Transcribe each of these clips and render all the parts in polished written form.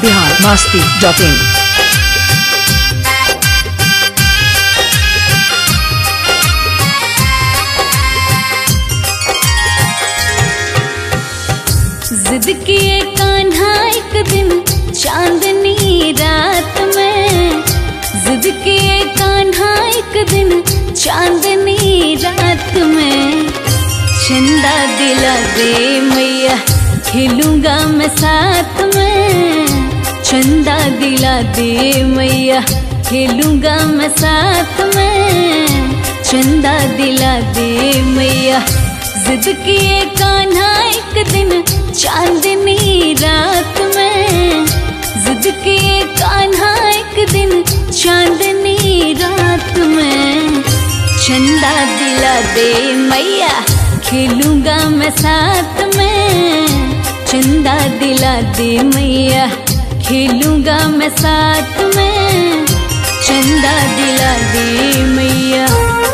biharmasti.in। जिद किए कान्हा एक दिन चांदनी रात में, जिद किए कान्हा एक दिन चांदनी रात में। चंदा दिला दे मैया खेलूंगा मैं साथ में, चंदा दिला दे मैया खेलूंगा मैं साथ में, चंदा दिला दे मैया। जिद किए कान्हा एक दिन चांदनी रात में, जिद किए कान्हा एक दिन चांदनी रात में। चंदा दिला दे मैया खेलूंगा मैं साथ में, चंदा दिला दे मैया खेलूंगा मैं साथ में, चंदा दिला दे मैया।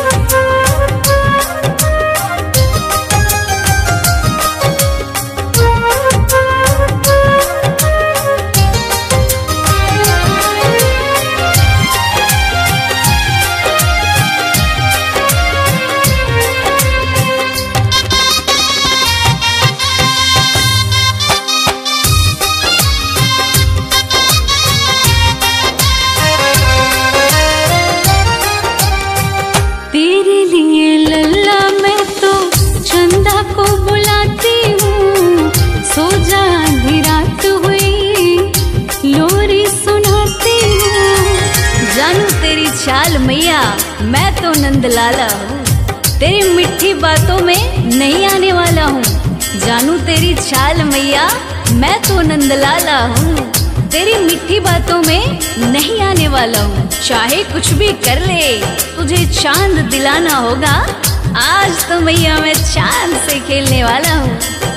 चाल मैया मैं तो नंदलाला हूँ, तेरी मिठी बातों में नहीं आने वाला हूँ। जानू तेरी चाल मैया मैं तो नंदलाला हूँ, तेरी मिठी बातों में नहीं आने वाला हूँ। चाहे कुछ भी कर ले तुझे चांद दिलाना होगा, आज तो मैया मैं चांद से खेलने वाला हूँ।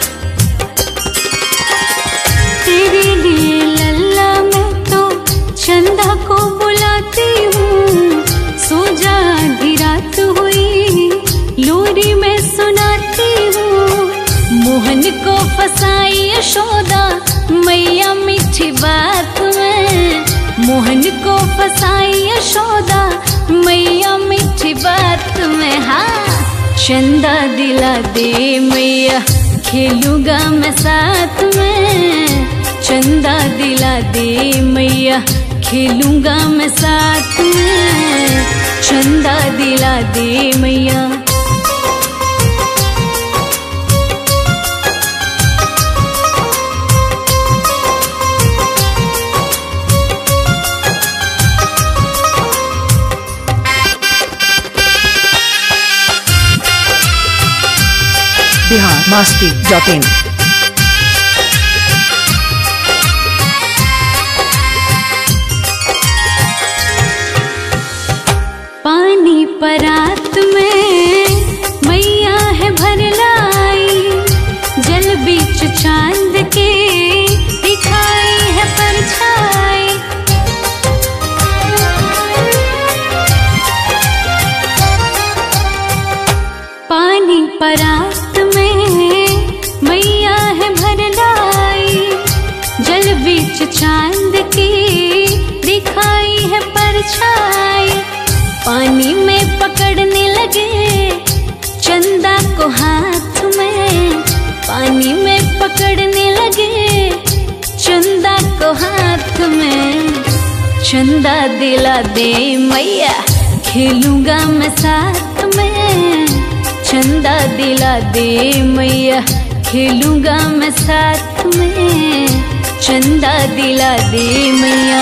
तेरे लिए लल्ला मैं तो चंदा को बुलाती हूँ, सो जा आधी रात हुई लोरी में सुनाती हूँ। मोहन को फसाई यशोदा मैया मीठी बात में, मोहन को फसाई यशोदा मैया मीठी बात में। हाँ चंदा दिला दे मैया खेलूंगा मैं साथ में, चंदा दिला दे मैया खेलूंगा मैं साथ में, चंदा दिला दे मैया। biharmasti.in। पानी परात में मैया है भर लाई, जल बीच चांद के दिखाई है परछाई। पानी परात में मैया है भर लाई, जल बीच चांद के दिखाई है परछाई। पानी में पकड़ने लगे चंदा को हाथ में, पानी में पकड़ने लगे चंदा को हाथ में। चंदा दिला दे मैया खेलूंगा मैं साथ में, चंदा दिला दे मैया खेलूंगा मैं साथ में, चंदा दिला दे मैया।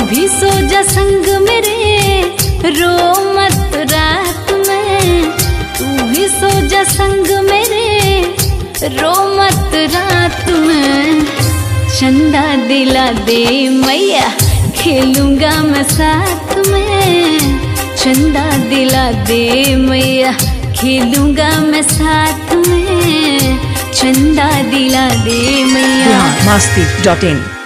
भी सो जा संग मेरे, रो मत रात में। तू भी सो जा संग मेरे, रो मत रात में। चंदा दिला दे मैया, खेलूंगा मैं साथ में। चंदा दिला दे मैया, खेलूंगा मैं साथ में। चंदा दिला दे मैया। biharmasti.in